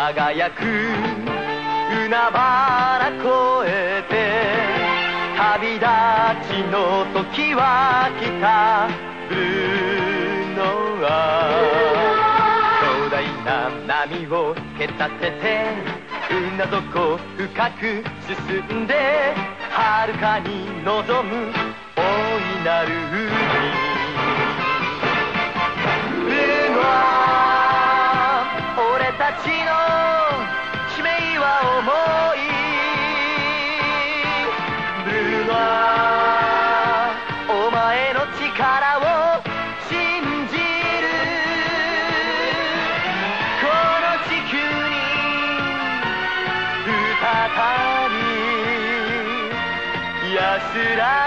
輝く海原越えて旅立ちの時は来たブルーノワ巨大な波を蹴立ててうなずこ深く進んで遥かに望む大いなる海ブルーノワ俺たちの使命は重いブルーノワお前の力を信じるこの地球に再び安ら